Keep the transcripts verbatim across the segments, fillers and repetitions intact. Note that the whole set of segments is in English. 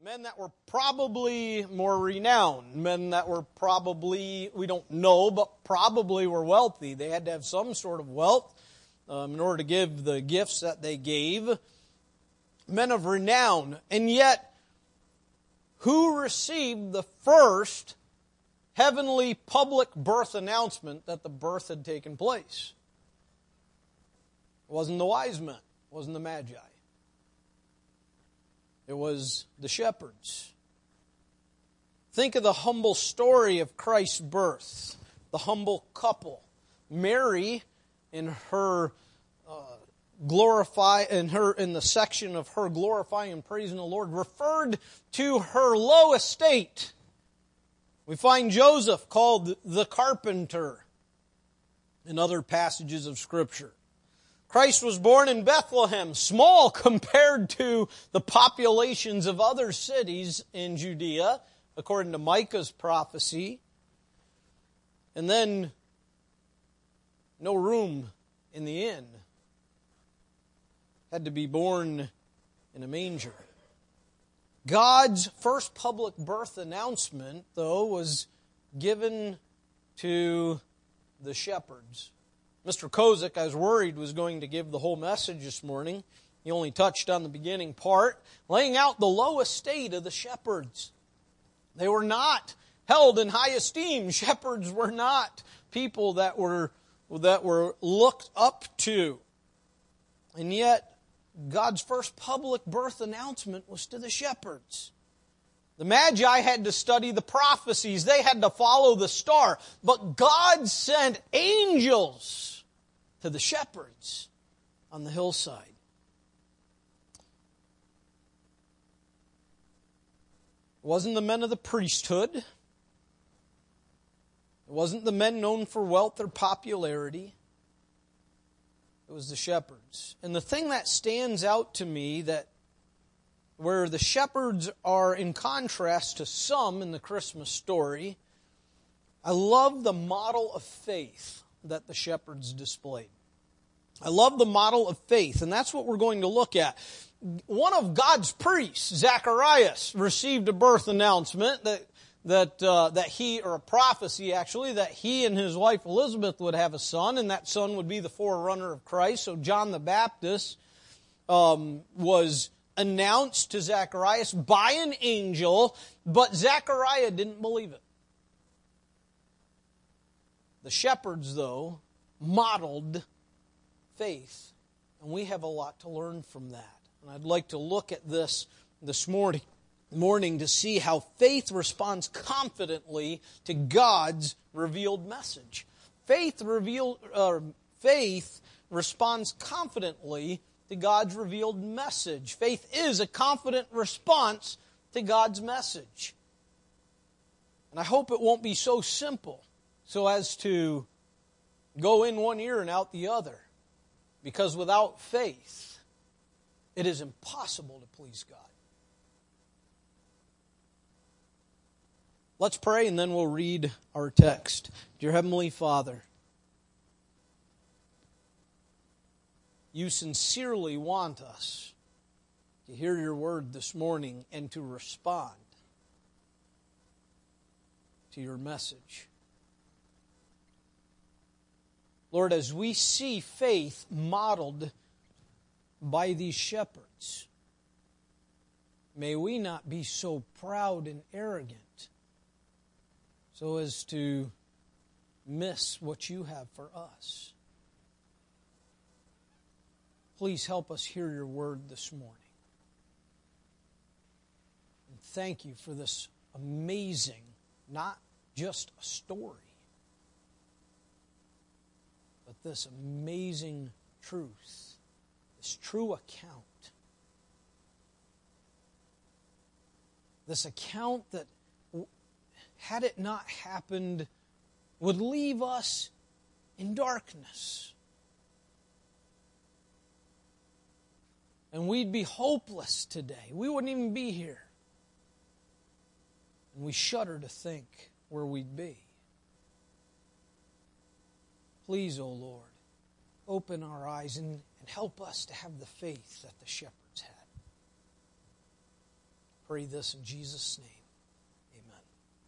men that were probably more renowned, men that were probably, we don't know, but probably were wealthy. They had to have some sort of wealth um, in order to give the gifts that they gave. Men of renown. And yet, who received the first heavenly public birth announcement that the birth had taken place? It wasn't the wise men. It wasn't the magi. It was the shepherds. Think of the humble story of Christ's birth. The humble couple. Mary, in her uh, glorify, in her in the section of her glorifying and praising the Lord, referred to her low estate. We find Joseph called the carpenter in other passages of Scripture. Christ was born in Bethlehem, small compared to the populations of other cities in Judea, according to Micah's prophecy. And then, no room in the inn. Had to be born in a manger. God's first public birth announcement, though, was given to the shepherds. Mister Kozik, I was worried, was going to give the whole message this morning. He only touched on the beginning part, laying out the low estate of the shepherds. They were not held in high esteem. Shepherds were not people that were, that were looked up to. And yet, God's first public birth announcement was to the shepherds. The Magi had to study the prophecies. They had to follow the star. But God sent angels to the shepherds on the hillside. It wasn't the men of the priesthood. It wasn't the men known for wealth or popularity. It was the shepherds. And the thing that stands out to me, that where the shepherds are in contrast to some in the Christmas story, I love the model of faith that the shepherds displayed. I love the model of faith, and that's what we're going to look at. One of God's priests, Zacharias, received a birth announcement that that uh, that he, or a prophecy actually, that he and his wife Elizabeth would have a son, and that son would be the forerunner of Christ. So John the Baptist um, was announced to Zacharias by an angel, but Zachariah didn't believe it. The shepherds, though, modeled faith, and we have a lot to learn from that. And I'd like to look at this this morning, morning to see how faith responds confidently to God's revealed message. Faith revealed, uh, faith responds confidently to God's revealed message. Faith is a confident response to God's message. And I hope it won't be so simple so as to go in one ear and out the other. Because without faith, it is impossible to please God. Let's pray and then we'll read our text. Dear Heavenly Father, you sincerely want us to hear your word this morning and to respond to your message. Lord, as we see faith modeled by these shepherds, may we not be so proud and arrogant so as to miss what you have for us. Please help us hear your word this morning. And thank you for this amazing, not just a story, but this amazing truth, this true account. This account that, had it not happened, would leave us in darkness. And we'd be hopeless today. We wouldn't even be here. And we shudder to think where we'd be. Please, O Lord, open our eyes and, and help us to have the faith that the shepherds had. pray this in Jesus' name. Amen.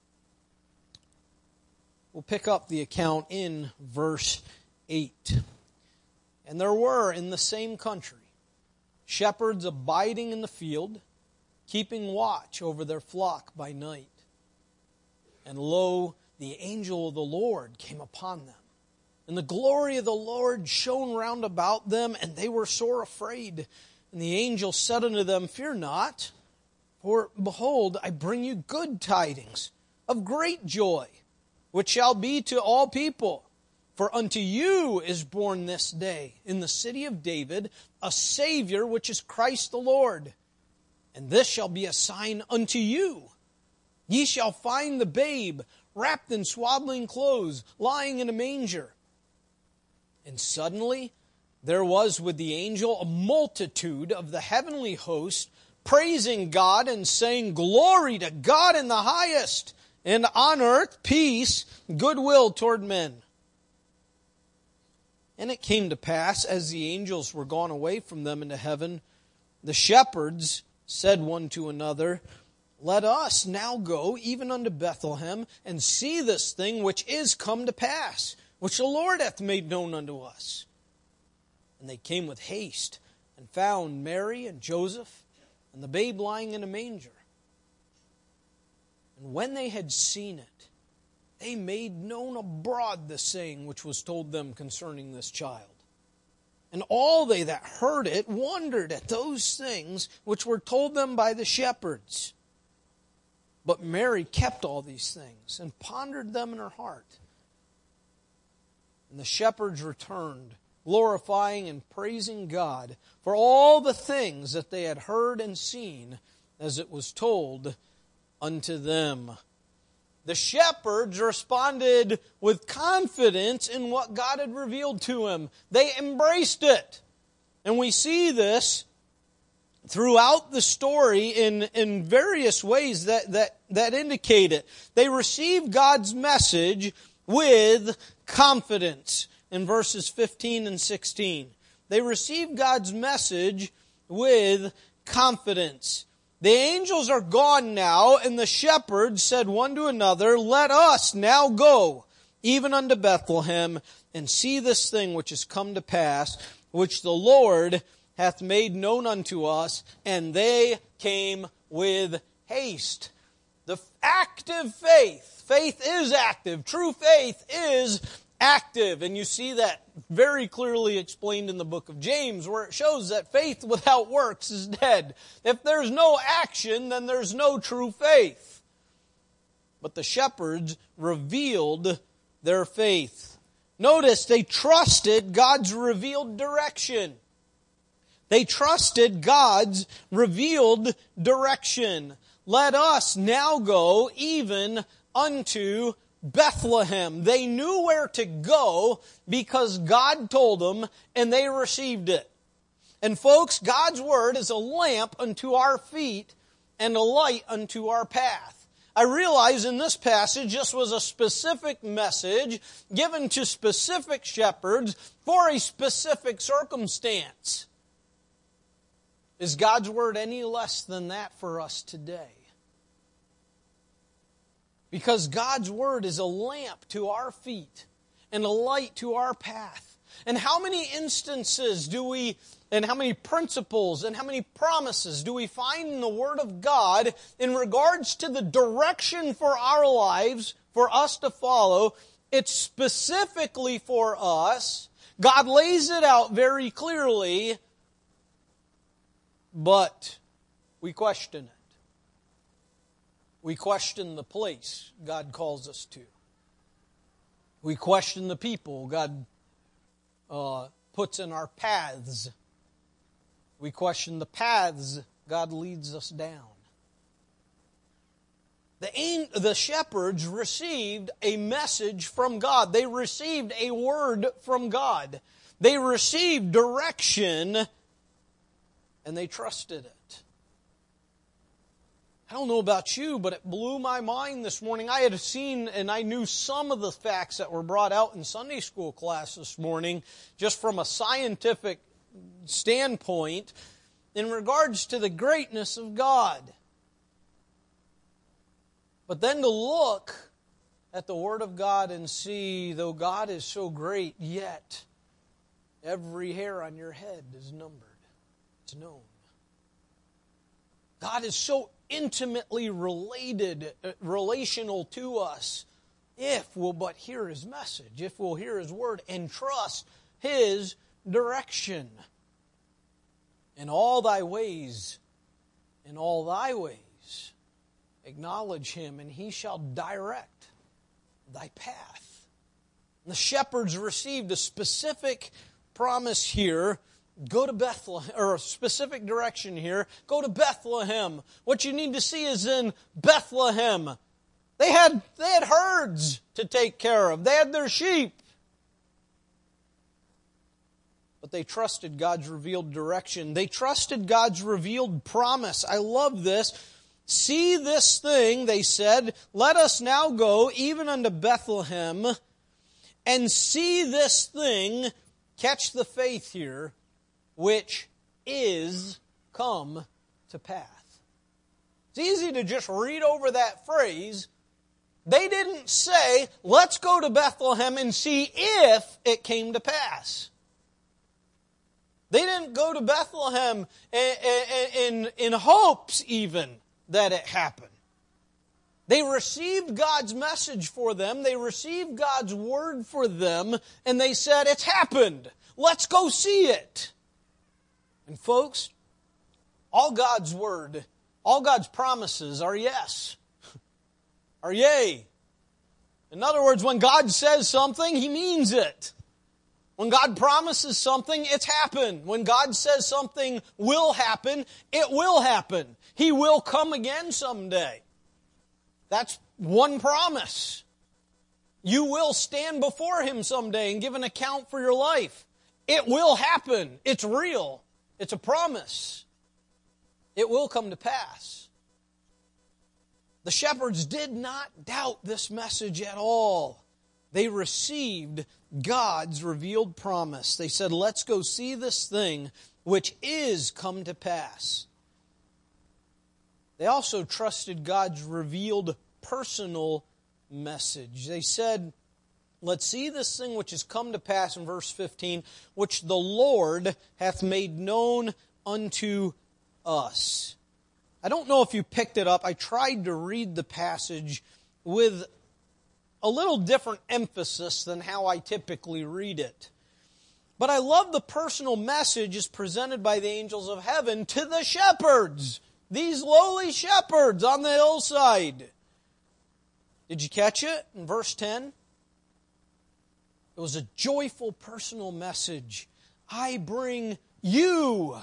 We'll pick up the account in verse eight. And there were in the same country shepherds abiding in the field, keeping watch over their flock by night. And lo, the angel of the Lord came upon them. And the glory of the Lord shone round about them, and they were sore afraid. And the angel said unto them, Fear not, for behold, I bring you good tidings of great joy, which shall be to all people. For unto you is born this day in the city of David a Savior, which is Christ the Lord. And this shall be a sign unto you. Ye shall find the babe wrapped in swaddling clothes, lying in a manger. And suddenly there was with the angel a multitude of the heavenly host, praising God and saying, Glory to God in the highest, and on earth peace, goodwill toward men. And it came to pass, as the angels were gone away from them into heaven, the shepherds said one to another, Let us now go even unto Bethlehem, and see this thing which is come to pass, which the Lord hath made known unto us. And they came with haste, and found Mary and Joseph, and the babe lying in a manger. And when they had seen it, they made known abroad the saying which was told them concerning this child. And all they that heard it wondered at those things which were told them by the shepherds. But Mary kept all these things, and pondered them in her heart. And the shepherds returned, glorifying and praising God for all the things that they had heard and seen, as it was told unto them. The shepherds responded with confidence in what God had revealed to them. They embraced it. And we see this throughout the story in, in various ways that, that, that indicate it. They received God's message with confidence in verses fifteen and sixteen. They received God's message with confidence. The angels are gone now, and the shepherds said one to another, Let us now go, even unto Bethlehem, and see this thing which is come to pass, which the Lord hath made known unto us. And they came with haste. The active faith, faith is active. True faith is active. And you see that very clearly explained in the book of James, where it shows that faith without works is dead. If there's no action, then there's no true faith. But the shepherds revealed their faith. Notice they trusted God's revealed direction. They trusted God's revealed direction. Let us now go even unto Bethlehem. They knew where to go because God told them, and they received it. And folks, God's Word is a lamp unto our feet and a light unto our path. I realize in this passage this was a specific message given to specific shepherds for a specific circumstance. Is God's Word any less than that for us today? Because God's Word is a lamp to our feet and a light to our path. And how many instances do we, and how many principles and how many promises do we find in the Word of God in regards to the direction for our lives, for us to follow? It's specifically for us. God lays it out very clearly, but we question it. We question the place God calls us to. We question the people God uh, puts in our paths. We question the paths God leads us down. The, the shepherds received a message from God. They received a word from God. They received direction, and they trusted it. I don't know about you, but it blew my mind this morning. I had seen and I knew some of the facts that were brought out in Sunday school class this morning, just from a scientific standpoint, in regards to the greatness of God. But then to look at the Word of God and see, though God is so great, yet every hair on your head is numbered. It's known. God is so intimately related, uh, relational to us, if we'll but hear His message, if we'll hear His Word and trust His direction. In all thy ways, in all thy ways, acknowledge Him, and He shall direct thy path. And the shepherds received a specific promise here. Go to Bethlehem, or a specific direction here. Go to Bethlehem. What you need to see is in Bethlehem. They had, they had herds to take care of. They had their sheep. But they trusted God's revealed direction. They trusted God's revealed promise. I love this. See this thing, they said, let us now go even unto Bethlehem and see this thing, catch the faith here, which is come to pass. It's easy to just read over that phrase. They didn't say, let's go to Bethlehem and see if it came to pass. They didn't go to Bethlehem in, in, in hopes even that it happened. They received God's message for them. They received God's word for them. And they said, it's happened. Let's go see it. And folks, all God's word, all God's promises are yes. Are yea. In other words, when God says something, He means it. When God promises something, it's happened. When God says something will happen, it will happen. He will come again someday. That's one promise. You will stand before Him someday and give an account for your life. It will happen. It's real. It's a promise. It will come to pass. The shepherds did not doubt this message at all. They received God's revealed promise. They said, let's go see this thing which is come to pass. They also trusted God's revealed personal message. They said, let's see this thing which has come to pass in verse fifteen, which the Lord hath made known unto us. I don't know if you picked it up. I tried to read the passage with a little different emphasis than how I typically read it. But I love the personal message as presented by the angels of heaven to the shepherds. These lowly shepherds on the hillside. Did you catch it in verse ten? It was a joyful personal message. I bring you.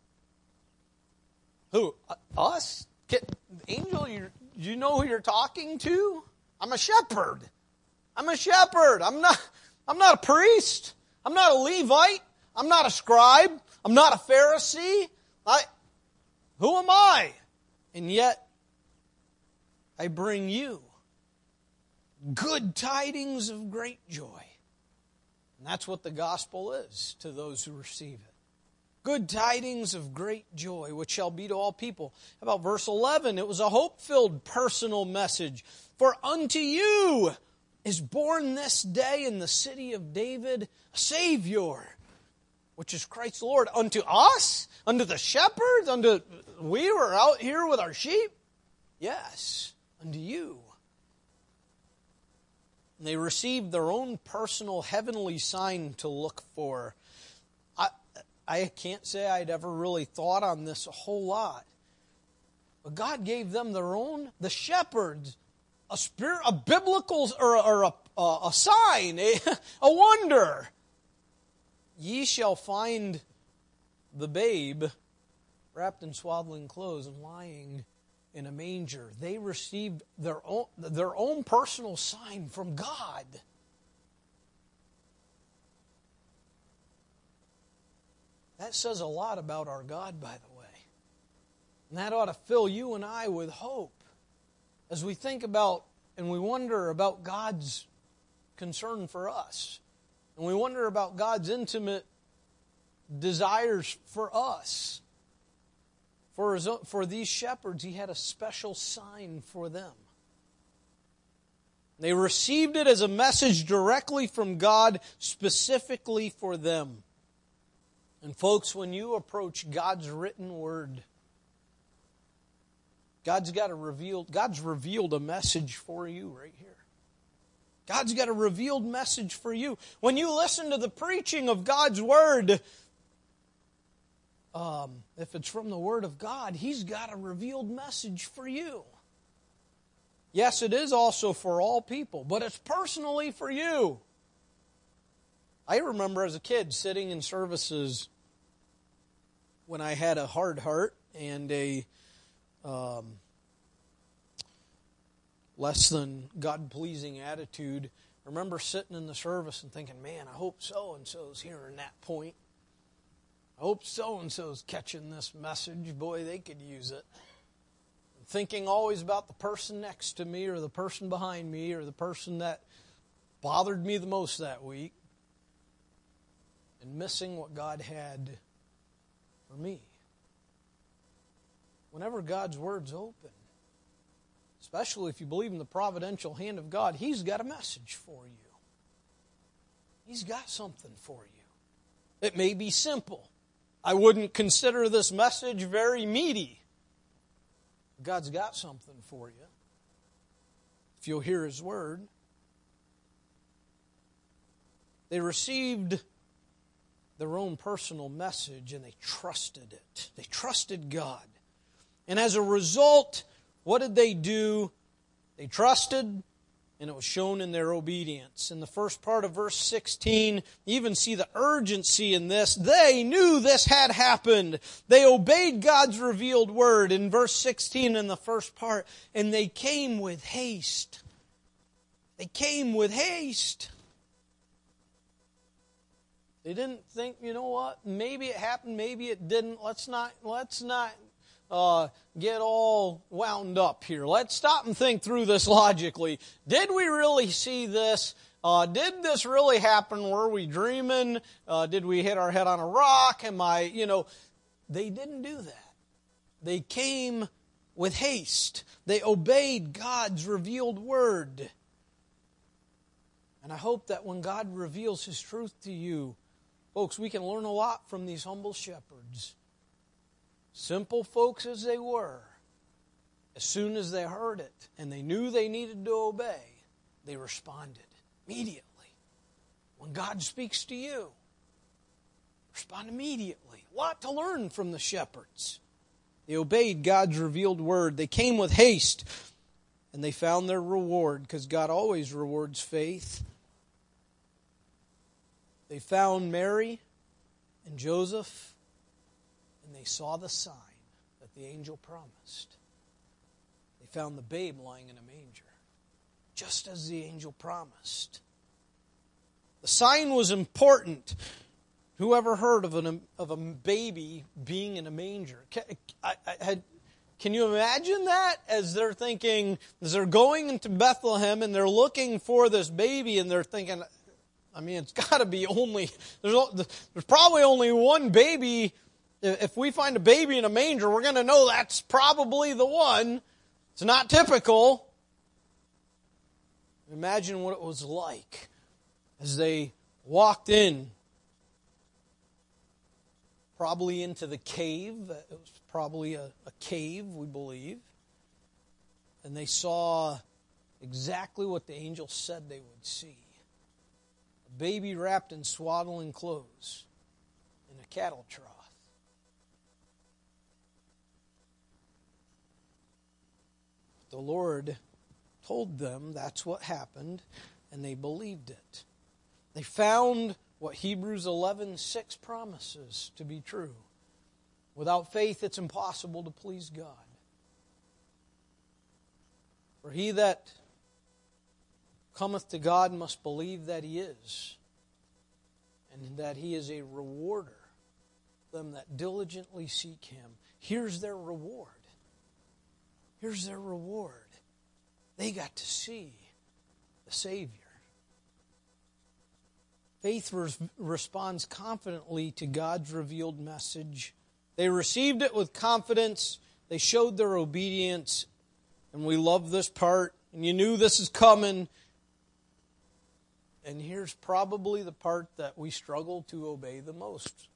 Who? Us? Angel, you, you know who you're talking to? I'm a shepherd. I'm a shepherd. I'm not, I'm not a priest. I'm not a Levite. I'm not a scribe. I'm not a Pharisee. I, who am I? And yet, I bring you good tidings of great joy. And that's what the gospel is to those who receive it. Good tidings of great joy, which shall be to all people. How about verse eleven? It was a hope-filled personal message. For unto you is born this day in the city of David a Savior, which is Christ the Lord. Unto us? Unto the shepherds? Unto we were out here with our sheep? Yes, unto you. And they received their own personal heavenly sign to look for. I, I can't say I'd ever really thought on this a whole lot. But God gave them their own, the shepherds, a spirit, a biblical, or, or a, a, a sign, a, a wonder. Ye shall find the babe wrapped in swaddling clothes and lying in a manger. They received their own, their own personal sign from God. That says a lot about our God, by the way. And that ought to fill you and I with hope as we think about and we wonder about God's concern for us. And we wonder about God's intimate desires for us. For, his, for these shepherds, He had a special sign for them. They received it as a message directly from God, specifically for them. And folks, when you approach God's written word, God's got a revealed, God's revealed a message for you right here. God's got a revealed message for you. When you listen to the preaching of God's word, um, if it's from the word of God, He's got a revealed message for you. Yes, it is also for all people, but it's personally for you. I remember as a kid sitting in services when I had a hard heart and a um, less than God-pleasing attitude. I remember sitting in the service and thinking, man, I hope so-and-so's hearing that point. I hope so-and-so's catching this message. Boy, they could use it. Thinking always about the person next to me or the person behind me or the person that bothered me the most that week. And missing what God had for me. Whenever God's Word's open, especially if you believe in the providential hand of God, He's got a message for you. He's got something for you. It may be simple. I wouldn't consider this message very meaty. God's got something for you. If you'll hear His Word. They received their own personal message and they trusted it. They trusted God. And as a result, what did they do? They trusted, and it was shown in their obedience. In the first part of verse sixteen, you even see the urgency in this. They knew this had happened. They obeyed God's revealed word. In verse sixteen in the first part, and they came with haste. They came with haste. They didn't think, you know what, maybe it happened, maybe it didn't. Let's not, let's not uh, get all wound up here. Let's stop and think through this logically. Did we really see this? Uh, did this really happen? Were we dreaming? Uh, did we hit our head on a rock? Am I, you know, they didn't do that. They came with haste. They obeyed God's revealed word. And I hope that when God reveals His truth to you, folks, we can learn a lot from these humble shepherds. Simple folks as they were, as soon as they heard it and they knew they needed to obey, they responded immediately. When God speaks to you, respond immediately. A lot to learn from the shepherds. They obeyed God's revealed word. They came with haste and they found their reward, because God always rewards faith. They found Mary and Joseph, and they saw the sign that the angel promised. They found the babe lying in a manger, just as the angel promised. The sign was important. Who ever heard of, an, of a baby being in a manger? Can, I, I had, can you imagine that as they're thinking, as they're going into Bethlehem and they're looking for this baby and they're thinking, I mean, it's got to be only, there's, there's probably only one baby. If we find a baby in a manger, we're going to know that's probably the one. It's not typical. Imagine what it was like as they walked in, probably into the cave. It was probably a, a cave, we believe. And they saw exactly what the angel said they would see. Baby wrapped in swaddling clothes in a cattle trough. The Lord told them that's what happened, and they believed it. They found what Hebrews eleven six promises to be true. Without faith, it's impossible to please God. For he that cometh to God must believe that He is, and that He is a rewarder of them that diligently seek Him. Here's their reward. Here's their reward. They got to see the Savior. Faith res- responds confidently to God's revealed message. They received it with confidence. They showed their obedience. And we love this part. And you knew this is coming. And here's probably the part that we struggle to obey the most.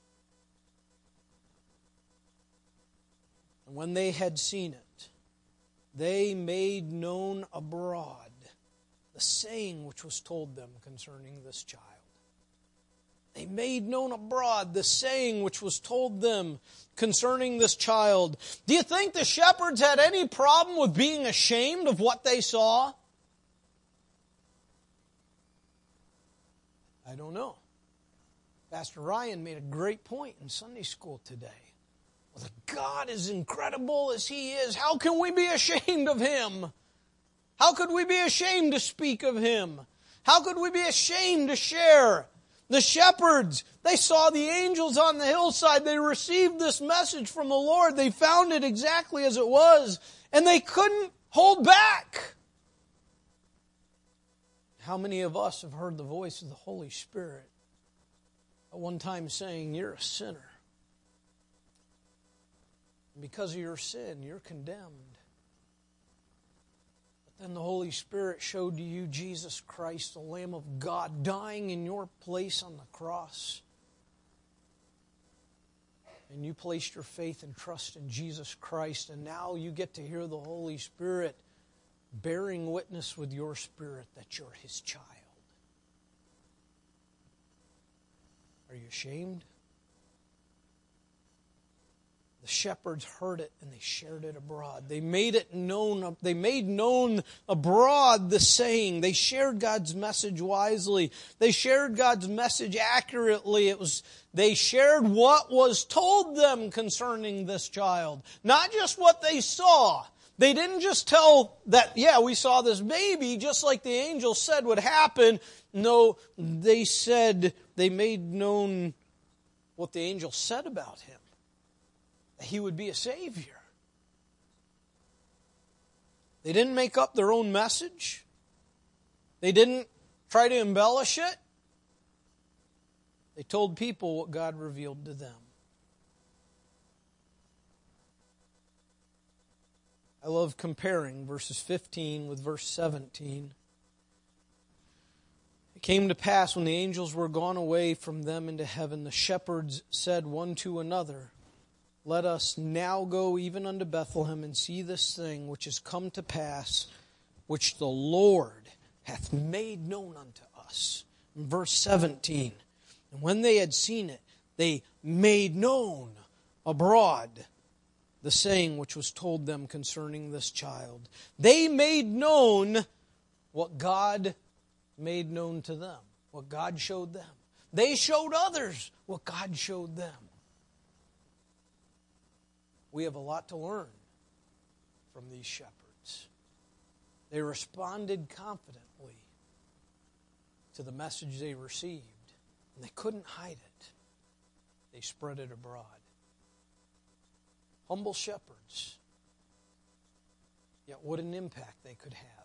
And when they had seen it, they made known abroad the saying which was told them concerning this child. They made known abroad the saying which was told them concerning this child. Do you think the shepherds had any problem with being ashamed of what they saw? I don't know. Pastor Ryan made a great point in Sunday school today. Well, God, as incredible as He is, how can we be ashamed of Him? How could we be ashamed to speak of Him? How could we be ashamed to share? The shepherds, they saw the angels on the hillside. They received this message from the Lord. They found it exactly as it was, and they couldn't hold back. How many of us have heard the voice of the Holy Spirit at one time saying, "You're a sinner. And because of your sin, you're condemned." And the Holy Spirit showed to you Jesus Christ, the Lamb of God, dying in your place on the cross. And you placed your faith and trust in Jesus Christ, and now you get to hear the Holy Spirit bearing witness with your spirit that you're His child. Are you ashamed? The shepherds heard it and they shared it abroad. They made it known, they made known abroad the saying. They shared God's message wisely. They shared God's message accurately. It was, they shared what was told them concerning this child. Not just what they saw. They didn't just tell that, yeah, we saw this baby, just like the angel said would happen. No, they said, they made known what the angel said about Him. He would be a Savior. They didn't make up their own message. They didn't try to embellish it. They told people what God revealed to them. I love comparing verses fifteen with verse seventeen. It came to pass when the angels were gone away from them into heaven, the shepherds said one to another, "Let us now go even unto Bethlehem and see this thing which is come to pass, which the Lord hath made known unto us." In verse seventeen, and when they had seen it, they made known abroad the saying which was told them concerning this child. They made known what God made known to them, what God showed them. They showed others what God showed them. We have a lot to learn from these shepherds. They responded confidently to the message they received, and they couldn't hide it. They spread it abroad. Humble shepherds, yet what an impact they could have.